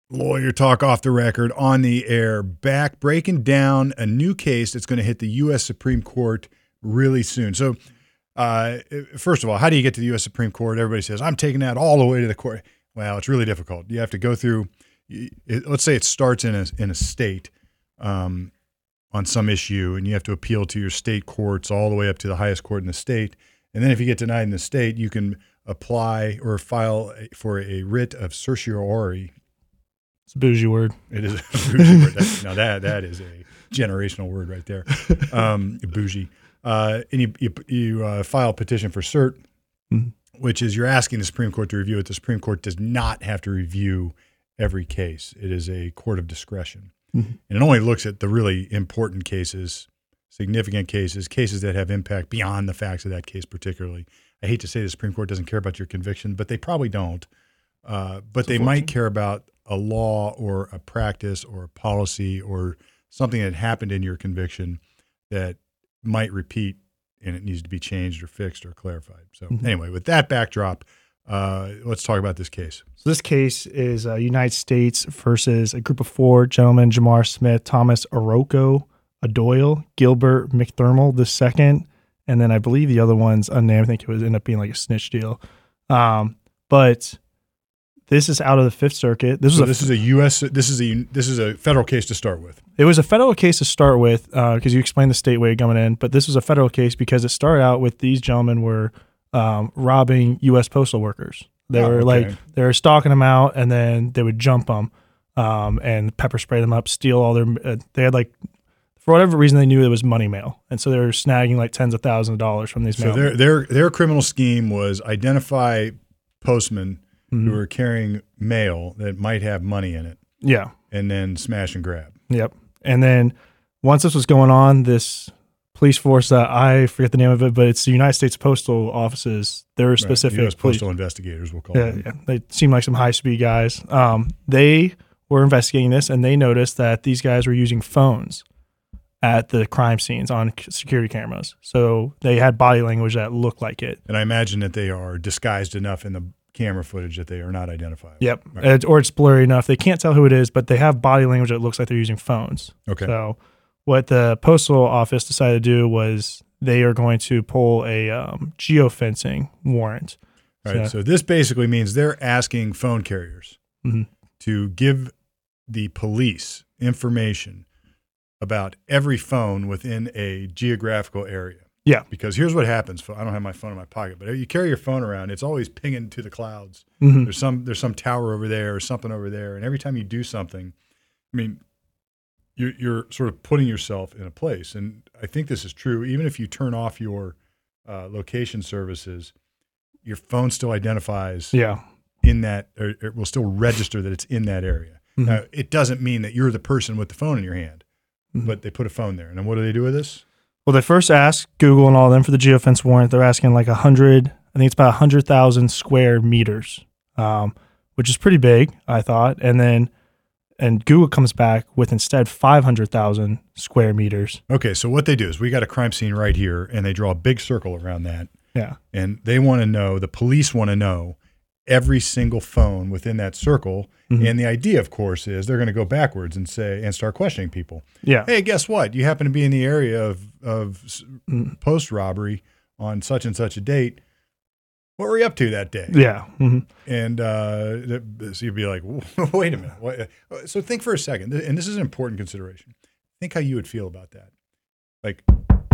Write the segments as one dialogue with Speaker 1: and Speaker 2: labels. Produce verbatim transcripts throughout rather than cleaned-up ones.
Speaker 1: Lawyer talk off the record, on the air, back breaking down a new case that's going to hit the U S Supreme Court really soon. So, uh, first of all, how do you get to the U S Supreme Court? Everybody says, I'm taking that all the way to the court. Well, it's really difficult. You have to go through, it, let's say it starts in a, in a state um, on some issue, and you have to appeal to your state courts all the way up to the highest court in the state. And then if you get denied in the state, you can apply or file for a writ of certiorari.
Speaker 2: It's a bougie word.
Speaker 1: It is a bougie word. That's, now that that is a generational word right there. Um, bougie. Uh, and you you, you uh, file a petition for cert, mm-hmm. which is you're asking the Supreme Court to review it. The Supreme Court does not have to review every case. It is a court of discretion. Mm-hmm. And it only looks at the really important cases, significant cases, cases that have impact beyond the facts of that case particularly. I hate to say the Supreme Court doesn't care about your conviction, but they probably don't. Uh, but they might care about a law or a practice or a policy or something that happened in your conviction that might repeat and it needs to be changed or fixed or clarified. So mm-hmm. anyway, with that backdrop, uh, let's talk about this case.
Speaker 2: So this case is uh, United States versus a group of four gentlemen: Jamar Smith, Thomas Orozco, Adoyle, Gilbert McThermal the second, and then I believe the other one's unnamed. I think it was end up being like a snitch deal. Um, but this is out of the Fifth Circuit. This
Speaker 1: so
Speaker 2: was a,
Speaker 1: this is a U S This is a this is a federal case to start with.
Speaker 2: It was a federal case to start with because uh, you explained the state way coming in, but this was a federal case because it started out with these gentlemen were um, robbing U S postal workers. They
Speaker 1: oh,
Speaker 2: were
Speaker 1: okay.
Speaker 2: like they were stalking them out, and then they would jump them um, and pepper spray them up, steal all their. Uh, they had like. For whatever reason, they knew it was money mail, and so they were snagging like tens of thousands of dollars from these.
Speaker 1: So their their their criminal scheme was identify postmen mm-hmm. who were carrying mail that might have money in it.
Speaker 2: Yeah,
Speaker 1: and then smash and grab.
Speaker 2: Yep. And then once this was going on, this police force, uh, I forget the name of it, but it's the United States Postal Offices. There are specific
Speaker 1: right. U S
Speaker 2: police.
Speaker 1: postal investigators, we'll call
Speaker 2: yeah,
Speaker 1: them.
Speaker 2: Yeah, they seem like some high speed guys. Um, they were investigating this, and they noticed that these guys were using phones at the crime scenes on security cameras. So they had body language that looked like it.
Speaker 1: And I imagine that they are disguised enough in the camera footage that they are not identifiable.
Speaker 2: Yep.
Speaker 1: Right.
Speaker 2: It's, or it's blurry enough. They can't tell who it is, but they have body language that looks like they're using phones.
Speaker 1: Okay.
Speaker 2: So what the postal office decided to do was they are going to pull a um, geofencing warrant.
Speaker 1: All right. So, so this basically means they're asking phone carriers
Speaker 2: mm-hmm.
Speaker 1: to give the police information about every phone within a geographical area.
Speaker 2: Yeah.
Speaker 1: Because here's what happens. I don't have my phone in my pocket, but you carry your phone around, it's always pinging to the clouds.
Speaker 2: Mm-hmm.
Speaker 1: There's some there's some tower over there or something over there. And every time you do something, I mean, you're, you're sort of putting yourself in a place. And I think this is true. Even if you turn off your uh, location services, your phone still identifies
Speaker 2: yeah.
Speaker 1: in that, or it will still register that it's in that area.
Speaker 2: Mm-hmm.
Speaker 1: Now, it doesn't mean that you're the person with the phone in your hand. But they put a phone there. And then what do they do with this?
Speaker 2: Well, they first asked Google and all of them for the geofence warrant. They're asking like one hundred, I think it's about one hundred thousand square meters, um, which is pretty big, I thought. And then and Google comes back with instead five hundred thousand square meters.
Speaker 1: Okay, so what they do is we got a crime scene right here, and they draw a big circle around that.
Speaker 2: Yeah.
Speaker 1: And they want to know, the police want to know every single phone within that circle. Mm-hmm. And the idea, of course, is they're going to go backwards and say and start questioning people.
Speaker 2: Yeah.
Speaker 1: Hey, guess what? You happen to be in the area of of mm-hmm. post robbery on such and such a date. What were you up to that day?
Speaker 2: Yeah. Mm-hmm.
Speaker 1: And uh, so you'd be like, wait a minute. What? So think for a second, and this is an important consideration. Think how you would feel about that. Like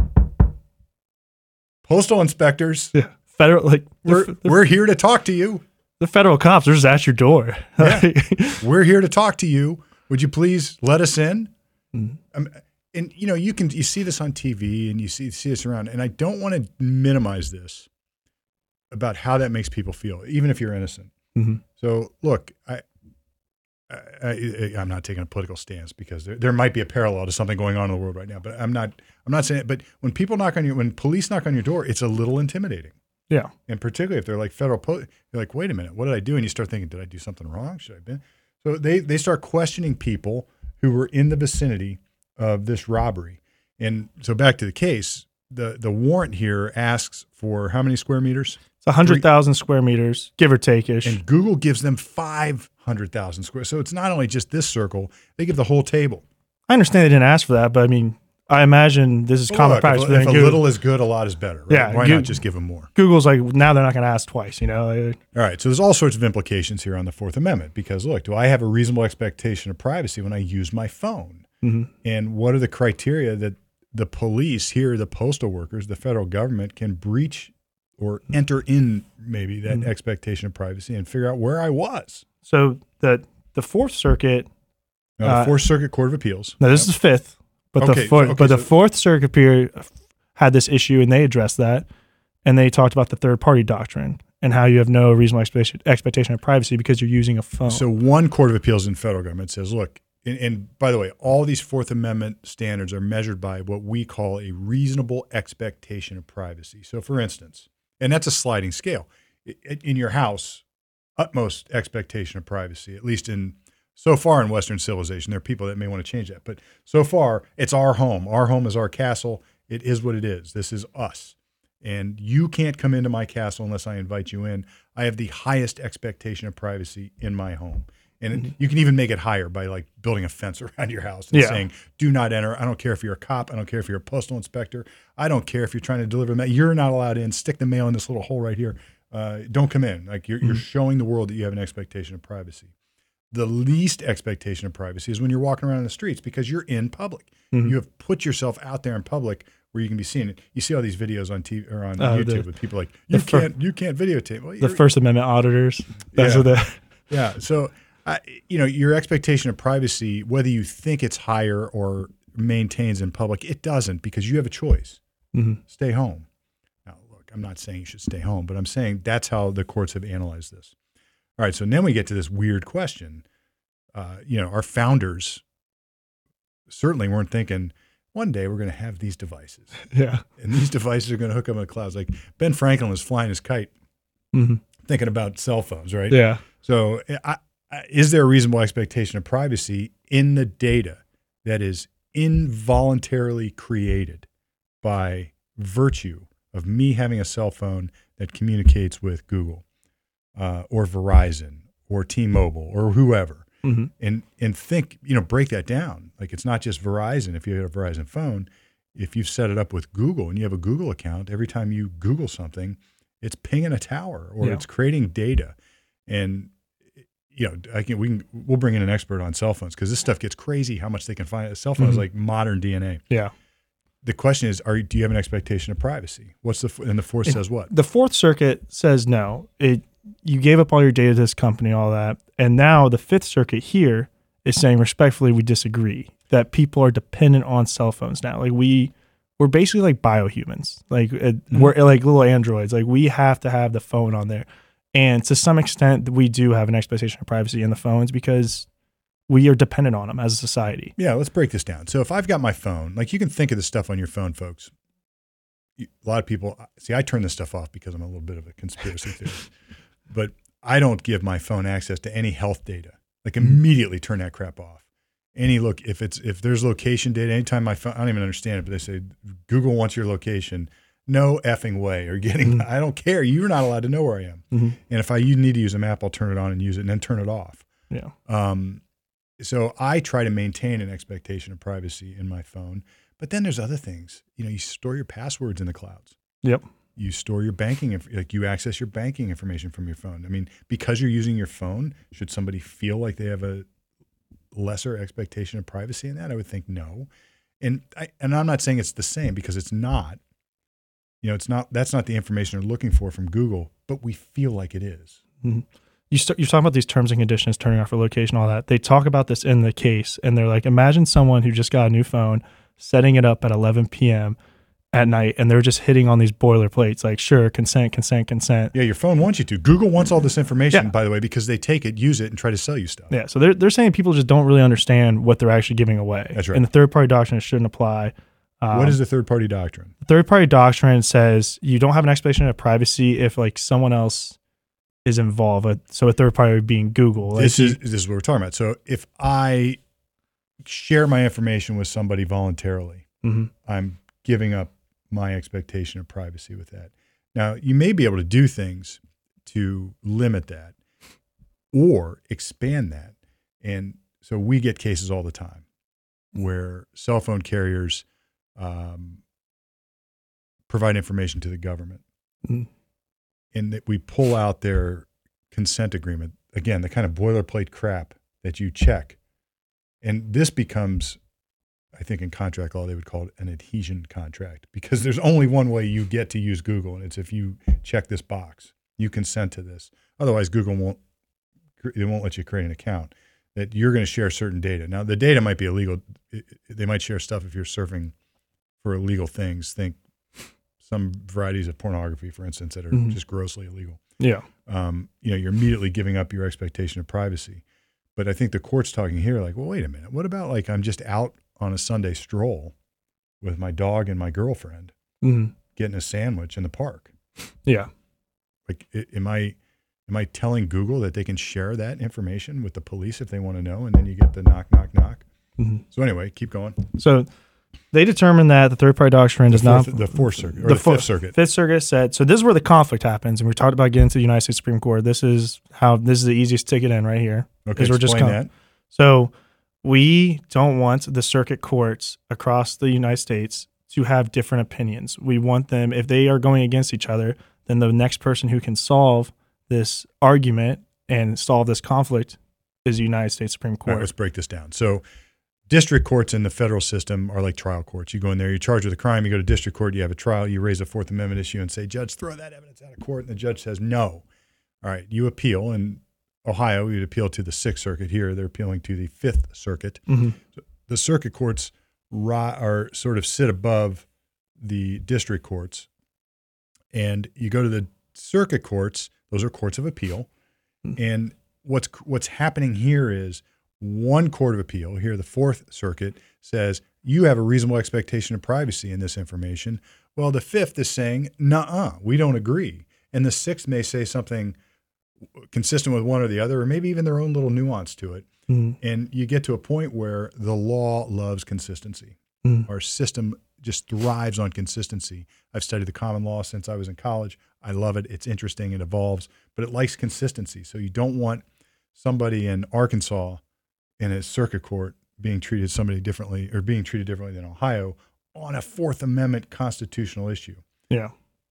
Speaker 1: postal inspectors.
Speaker 2: Yeah. Federal, like
Speaker 1: we're
Speaker 2: the,
Speaker 1: we're here to talk to you.
Speaker 2: The federal cops are just at your door.
Speaker 1: Yeah. We're here to talk to you. Would you please let us in? Mm-hmm. Um, and you know, you can you see this on T V and you see see this around. And I don't want to minimize this about how that makes people feel, even if you're innocent.
Speaker 2: Mm-hmm.
Speaker 1: So look, I, I, I I'm not taking a political stance because there there might be a parallel to something going on in the world right now. But I'm not I'm not saying it. But when people knock on your when police knock on your door, it's a little intimidating.
Speaker 2: Yeah.
Speaker 1: And particularly if they're like federal, po- you're like, wait a minute, what did I do? And you start thinking, did I do something wrong? Should I have been? So they, they start questioning people who were in the vicinity of this robbery. And so back to the case, the, the warrant here asks for how many square meters?
Speaker 2: It's one hundred thousand square meters, give or take ish.
Speaker 1: And Google gives them five hundred thousand square. So it's not only just this circle, they give the whole table.
Speaker 2: I understand they didn't ask for that, but I mean, I imagine this is
Speaker 1: Well,
Speaker 2: common
Speaker 1: look,
Speaker 2: practice.
Speaker 1: If,
Speaker 2: within
Speaker 1: if a
Speaker 2: Google.
Speaker 1: little is good, a lot is better. Right?
Speaker 2: Yeah,
Speaker 1: Why
Speaker 2: Go-
Speaker 1: not just give them more?
Speaker 2: Google's like, now they're not going to ask twice, you know? Like,
Speaker 1: All right. So there's all sorts of implications here on the Fourth Amendment because, look, do I have a reasonable expectation of privacy when I use my phone?
Speaker 2: mm-hmm.
Speaker 1: And what are the criteria that the police here, the postal workers, the federal government can breach or enter in maybe that
Speaker 2: Mm-hmm.
Speaker 1: expectation of privacy and figure out where I was?
Speaker 2: So the the Fourth Circuit,
Speaker 1: Now, the
Speaker 2: Uh,
Speaker 1: Fourth Circuit Court of Appeals.
Speaker 2: no, this
Speaker 1: Yep.
Speaker 2: is Fifth, but
Speaker 1: Okay,
Speaker 2: the fourth,
Speaker 1: okay,
Speaker 2: but the
Speaker 1: so-
Speaker 2: Fourth Circuit period had this issue and they addressed that, and they talked about the third party doctrine and how you have no reasonable expectation expectation of privacy because you're using a phone.
Speaker 1: So one Court of Appeals in federal government says, look, and, and by the way, all these Fourth Amendment standards are measured by what we call a reasonable expectation of privacy. So for instance, and that's a sliding scale. I- In your house, utmost expectation of privacy, at least in so far in Western civilization. There are people that may want to change that, but so far it's our home. Our home is our castle. It is what it is. This is us. And you can't come into my castle unless I invite you in. I have the highest expectation of privacy in my home. And it, you can even make it higher by like building a fence around your house and
Speaker 2: Yeah.
Speaker 1: saying, do not enter. I don't care if you're a cop. I don't care if you're a postal inspector. I don't care if you're trying to deliver mail. You're not allowed in. Stick the mail in this little hole right here. Uh, don't come in. Like you're, you're showing the world that you have an expectation of privacy. The least expectation of privacy is when you're walking around in the streets because you're in public.
Speaker 2: Mhm.
Speaker 1: You have put yourself out there in public where you can be seen. You see all these videos on T V or on
Speaker 2: Oh,
Speaker 1: YouTube
Speaker 2: the-
Speaker 1: with people like you
Speaker 2: the fir-
Speaker 1: can't you can't videotape. Well,
Speaker 2: the
Speaker 1: you're-
Speaker 2: First Amendment auditors, that's
Speaker 1: Yeah.
Speaker 2: what the
Speaker 1: yeah. So, I, you know, your expectation of privacy, whether you think it's higher or maintains in public, it doesn't because you have a choice.
Speaker 2: Mhm.
Speaker 1: Stay home. Now, look, I'm not saying you should stay home, but I'm saying that's how the courts have analyzed this. All right. So then we get to this weird question. Uh, you know, our founders certainly weren't thinking one day we're going to have these devices
Speaker 2: yeah.
Speaker 1: and these devices are going to hook up in the clouds. Like Ben Franklin was flying his kite
Speaker 2: hmm
Speaker 1: thinking about cell phones, right?
Speaker 2: Yeah.
Speaker 1: So I, I, is there a reasonable expectation of privacy in the data that is involuntarily created by virtue of me having a cell phone that communicates with Google uh, or Verizon or T-Mobile or whoever?
Speaker 2: hmm
Speaker 1: And and think, you know, break that down. Like it's not just Verizon. If you have a Verizon phone, if you've set it up with Google and you have a Google account, every time you Google something, it's pinging a tower or
Speaker 2: Yeah.
Speaker 1: it's creating data. And you know, I can we can we'll bring in an expert on cell phones because this stuff gets crazy how much they can find. A cell phone is
Speaker 2: Mhm.
Speaker 1: like modern D N A.
Speaker 2: Yeah.
Speaker 1: The question is, are you, do you have an expectation of privacy? What's the and the fourth
Speaker 2: It-
Speaker 1: says what?
Speaker 2: The Fourth Circuit says no. It you gave up all your data to this company, all that, and now the Fifth Circuit here is saying respectfully we disagree that people are dependent on cell phones now. Like we we're basically like biohumans. Like uh, we're like little androids. Like we have to have the phone on there, and to some extent we do have an expectation of privacy in the phones because we are dependent on them as a society.
Speaker 1: Yeah, let's break this down. So if I've got my phone, like you can think of the stuff on your phone, folks. You- A lot of people see. I turn this stuff off because I'm a little bit of a conspiracy theorist, but I don't give my phone access to any health data. Like immediately turn that crap off. Any look if it's if there's location data, anytime my phone, I don't even understand it, but they say Google wants your location. No effing way. Or getting.
Speaker 2: Mhm.
Speaker 1: I don't care. You're not allowed to know where I am.
Speaker 2: Mm-hmm.
Speaker 1: And if I you need to use a map, I'll turn it on and use it, and then turn it off.
Speaker 2: Yeah.
Speaker 1: Um, so I try to maintain an expectation of privacy in my phone. But then there's other things. You know, you store your passwords in the clouds.
Speaker 2: Yep.
Speaker 1: You store your banking, inf- like you access your banking information from your phone. I mean, because you're using your phone, should somebody feel like they have a lesser expectation of privacy in that? I would think no. And I, and I'm not saying it's the same because it's not. You know, it's not. That's not the information they're looking for from Google. But we feel like it is.
Speaker 2: Mm-hmm. You start, you're talking about these terms and conditions, turning off your location, all that. They talk about this in the case, and they're like, imagine someone who just got a new phone, setting it up at eleven p.m. at night, and they're just hitting on these boilerplates, like, sure, consent, consent, consent.
Speaker 1: Yeah, your phone wants you to. Google wants all this information,
Speaker 2: Yeah.
Speaker 1: by the way, because they take it, use it, and try to sell you stuff.
Speaker 2: Yeah, so they're they're saying people just don't really understand what they're actually giving away.
Speaker 1: That's right.
Speaker 2: And the third party doctrine shouldn't apply. Um,
Speaker 1: What is the third party doctrine?
Speaker 2: the third party doctrine says you don't have an expectation of privacy if like someone else is involved. Uh, So a third party being Google. Like,
Speaker 1: This
Speaker 2: you-
Speaker 1: is this is what we're talking about. So if I share my information with somebody voluntarily,
Speaker 2: Mhm.
Speaker 1: I'm giving up my expectation of privacy with that. Now, you may be able to do things to limit that or expand that. And so we get cases all the time where cell phone carriers um, provide information to the government. Mm-hmm. And that we pull out their consent agreement. Again, the kind of boilerplate crap that you check. And this becomes, I think in contract law, they would call it an adhesion contract, because there's only one way you get to use Google, and it's if you check this box, you consent to this. Otherwise, Google won't, they won't let you create an account. That you're going to share certain data. Now, the data might be illegal. They might share stuff if you're surfing for illegal things. Think some varieties of pornography, for instance, that are mm-hmm. just grossly illegal.
Speaker 2: Yeah.
Speaker 1: Um, you know, you're immediately giving up your expectation of privacy. But I think the court's talking here like, well, wait a minute. What about like I'm just out on a Sunday stroll with my dog and my girlfriend mm-hmm. getting a sandwich in the park?
Speaker 2: Yeah.
Speaker 1: Like, am I am I telling Google that they can share that information with the police if they want to know? And then you get the knock, knock, knock. Mm-hmm. So anyway, keep going.
Speaker 2: So they determined that the third-party doctrine does not.
Speaker 1: The Fourth Circuit, or the, the Fifth Circuit.
Speaker 2: Fifth Circuit said, so this is where the conflict happens, and we talked about getting to the United States Supreme Court. This is how, this is the easiest ticket in right here.
Speaker 1: Okay, explain
Speaker 2: we're just coming.
Speaker 1: that.
Speaker 2: So we don't want the circuit courts across the United States to have different opinions. We want them, if they are going against each other, then the next person who can solve this argument and solve this conflict is the United States Supreme Court.
Speaker 1: All right, let's break this down. So district courts in the federal system are like trial courts. You go in there, you're charged with a crime, you go to district court, you have a trial, you raise a Fourth Amendment issue and say, Judge, throw that evidence out of court. And the judge says, no. All right, you appeal. In Ohio, you'd appeal to the Sixth Circuit. Here, they're appealing to the Fifth Circuit. Mm-hmm. So the circuit courts are sort of sit above the district courts. And you go to the circuit courts, those are courts of appeal. Mm-hmm. And what's what's happening here is one court of appeal, here the Fourth Circuit, says you have a reasonable expectation of privacy in this information. Well, the Fifth is saying, nuh-uh, we don't agree. And the Sixth may say something consistent with one or the other, or maybe even their own little nuance to it. Mm-hmm. And you get to a point where the law loves consistency. Mm-hmm. Our system just thrives on consistency. I've studied the common law since I was in college. I love it. It's interesting. It evolves, but it likes consistency. So you don't want somebody in Arkansas in a circuit court being treated somebody differently or being treated differently than Ohio on a Fourth Amendment constitutional issue.
Speaker 2: Yeah.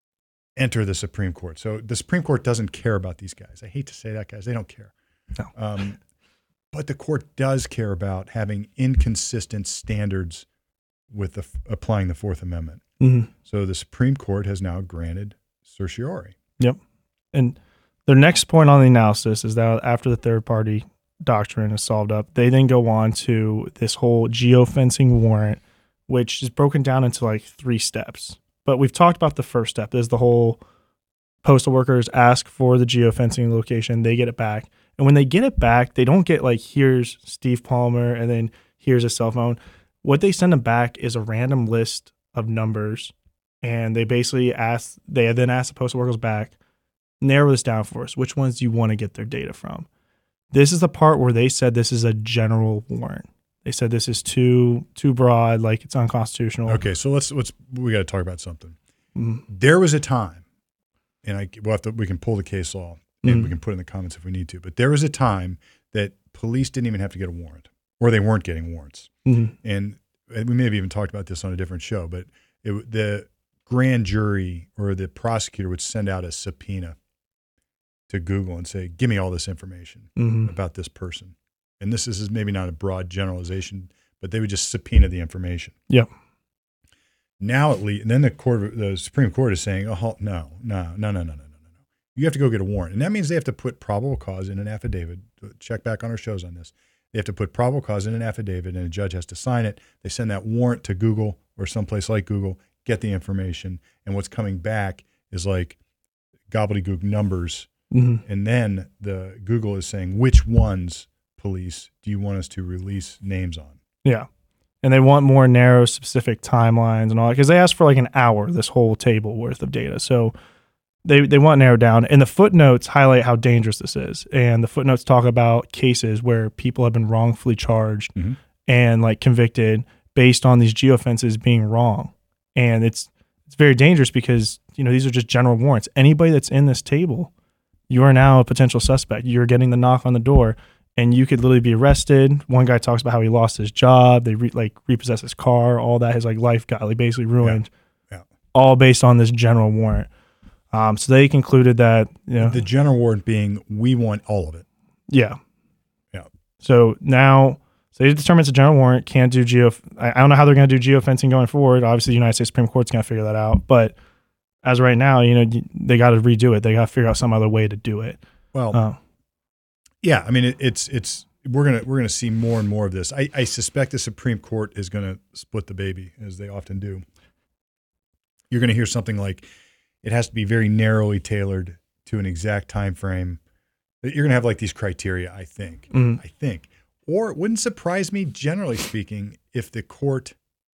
Speaker 1: Enter the Supreme Court. So the Supreme Court doesn't care about these guys. I hate to say that, guys. They don't care.
Speaker 2: No.
Speaker 1: Um, but the court does care about having inconsistent standards with the, applying the Fourth Amendment. Mm-hmm. So the Supreme Court has now granted certiorari.
Speaker 2: Yep. And their next point on the analysis is that after the third-party doctrine is solved up, they then go on to this whole geofencing warrant, which is broken down into like three steps. But we've talked about the first step is the whole postal workers ask for the geofencing location, they get it back. And when they get it back, they don't get like, here's Steve Palmer and then here's a cell phone. What they send them back is a random list of numbers. And they basically ask, they then ask the postal workers back, narrow this down for us. Which ones do you want to get their data from? This is the part where they said this is a general warrant. They said this is too too broad, like it's unconstitutional.
Speaker 1: Okay, so let's let's we got to talk about something. Mm-hmm. There was a time, and I we'll have to we can pull the case law and mm-hmm. we can put it in the comments if we need to. But there was a time that police didn't even have to get a warrant, or they weren't getting warrants. Mm-hmm. And, and we may have even talked about this on a different show. But it, the grand jury or the prosecutor would send out a subpoena to Google and say, give me all this information mm-hmm. about this person. And this is maybe not a broad generalization, but they would just subpoena the information.
Speaker 2: Yep.
Speaker 1: Now at least, and then the court, the Supreme Court is saying, oh, no, no, no, no, no, no, no, no. You have to go get a warrant. And that means they have to put probable cause in an affidavit. Check back on our shows on this. They have to put probable cause in an affidavit, and a judge has to sign it. They send that warrant to Google or someplace like Google, get the information, and what's coming back is like gobbledygook numbers. Mm-hmm. And then the Google is saying, which ones, police, do you want us to release names on?
Speaker 2: Yeah. And they want more narrow, specific timelines and all that, because they asked for like an hour, this whole table worth of data. So they, they want narrowed down. And the footnotes highlight how dangerous this is. And the footnotes talk about cases where people have been wrongfully charged mm-hmm. and like convicted based on these geofences being wrong. And it's it's very dangerous because You know, these are just general warrants. Anybody that's in this table, you are now a potential suspect. You're getting the knock on the door, and you could literally be arrested. One guy talks about how he lost his job. They re, like repossessed his car, all that. His like life got like basically ruined,
Speaker 1: yeah. Yeah.
Speaker 2: all based on this general warrant. Um, so they concluded that, you know,
Speaker 1: the general warrant being, we want all of it.
Speaker 2: Yeah.
Speaker 1: Yeah.
Speaker 2: So now, so they determined it's a general warrant, can't do geo. I, I don't know how they're going to do geofencing going forward. Obviously, the United States Supreme Court's going to figure that out. But as of right now, you know, they got to redo it. They got to figure out some other way to do it.
Speaker 1: Well,
Speaker 2: uh,
Speaker 1: yeah. I mean, it, it's it's we're gonna we're gonna see more and more of this. I, I suspect the Supreme Court is going to split the baby, as they often do. You're going to hear something like, it has to be very narrowly tailored to an exact time frame. You're going to have like these criteria, I think.
Speaker 2: Mm-hmm.
Speaker 1: I think. Or it wouldn't surprise me, generally speaking, if the court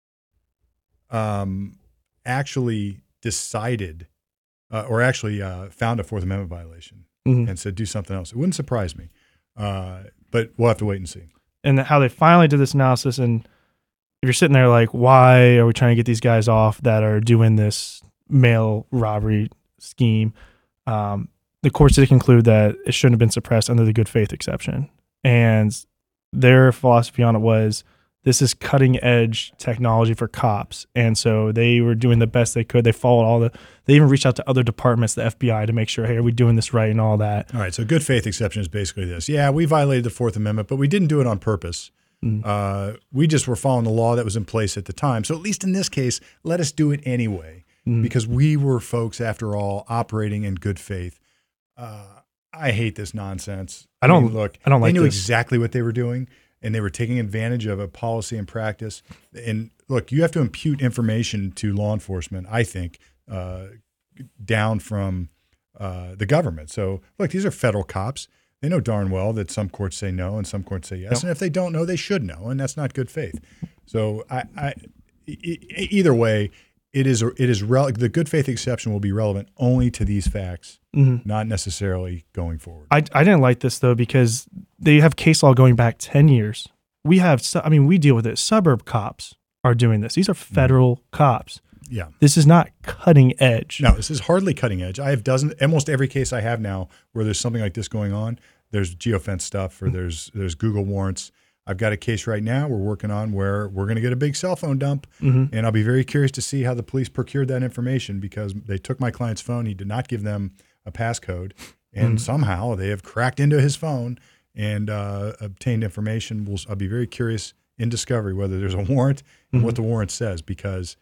Speaker 1: um, actually decided uh, or actually uh, found a Fourth Amendment violation
Speaker 2: mm-hmm.
Speaker 1: and said do something else. It wouldn't surprise me. Uh, but we'll have to wait and see.
Speaker 2: And how they finally did this analysis, and if you're sitting there like, why are we trying to get these guys off that are doing this mail robbery scheme? Um, the courts did conclude that it shouldn't have been suppressed under the good faith exception. And their philosophy on it was, this is cutting edge technology for cops. And so they were doing the best they could. They followed all the, they even reached out to other departments, the F B I, to make sure, hey, are we doing this right and all that.
Speaker 1: All right. So good faith exception is basically this. Yeah, we violated the Fourth Amendment, but we didn't do it on purpose. Mm. Uh, we just were following the law that was in place at the time. So at least in this case, let us do it anyway, mm. because we were folks, after all, operating in good faith. Uh, I hate this nonsense.
Speaker 2: I don't
Speaker 1: I mean, look.
Speaker 2: I don't like
Speaker 1: They knew
Speaker 2: this.
Speaker 1: exactly what they were doing, and they were taking advantage of a policy and practice. And look, you have to impute information to law enforcement, I think, uh, down from uh, the government. So look, these are federal cops. They know darn well that some courts say no and some courts say yes. Yep. And if they don't know, they should know, and that's not good faith. So I, I e- either way, it is it is rel- the good faith exception will be relevant only to these facts, mm-hmm. not necessarily going forward.
Speaker 2: I, I didn't like this though, because they have case law going back ten years. We have, I mean, we deal with it. Suburb cops are doing this. These are federal mm-hmm. cops.
Speaker 1: Yeah.
Speaker 2: This is not cutting edge.
Speaker 1: No, this is hardly cutting edge. I have dozen, almost every case I have now where there's something like this going on. There's geofence stuff, or mm-hmm. there's there's Google warrants. I've got a case right now we're working on where we're going to get a big cell phone dump, mm-hmm. and I'll be very curious to see how the police procured that information, because they took my client's phone. He did not give them a passcode, and mm-hmm. somehow they have cracked into his phone and uh, obtained information. We'll, I'll be very curious in discovery whether there's a warrant and mm-hmm. what the warrant says, because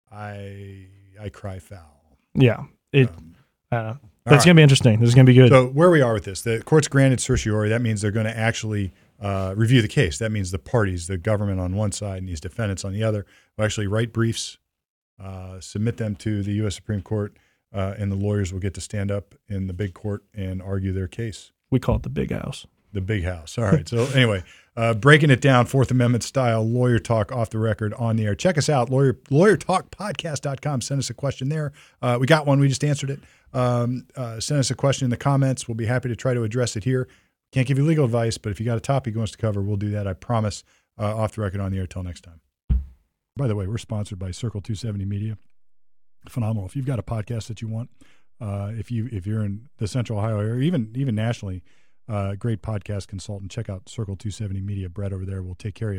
Speaker 1: I I cry foul.
Speaker 2: Yeah, it.
Speaker 1: Um,
Speaker 2: I don't know. But it's right. going to be interesting. This is going to be good.
Speaker 1: So where we are with this, the court's granted certiorari. That means they're going to actually uh, review the case. That means the parties, the government on one side and these defendants on the other, will actually write briefs, uh, submit them to the U S Supreme Court, uh, and the lawyers will get to stand up in the big court and argue their case.
Speaker 2: We call it the big house.
Speaker 1: The big house. All right. So anyway, uh, breaking it down, Fourth Amendment style, lawyer talk off the record on the air. Check us out, lawyer lawyer talk podcast dot com. Send us a question there. Uh, we got one. We just answered it. Um, uh, send us a question in the comments. We'll be happy to try to address it here. Can't give you legal advice, but if you got a topic you want us to cover, we'll do that. I promise. Uh, off the record on the air. Till next time. By the way, we're sponsored by Circle two seventy Media. Phenomenal. If you've got a podcast that you want, uh, if you if you're in the Central Ohio area, even even nationally, uh, great podcast consultant. Check out Circle two seventy Media. Brett over there will take care of you.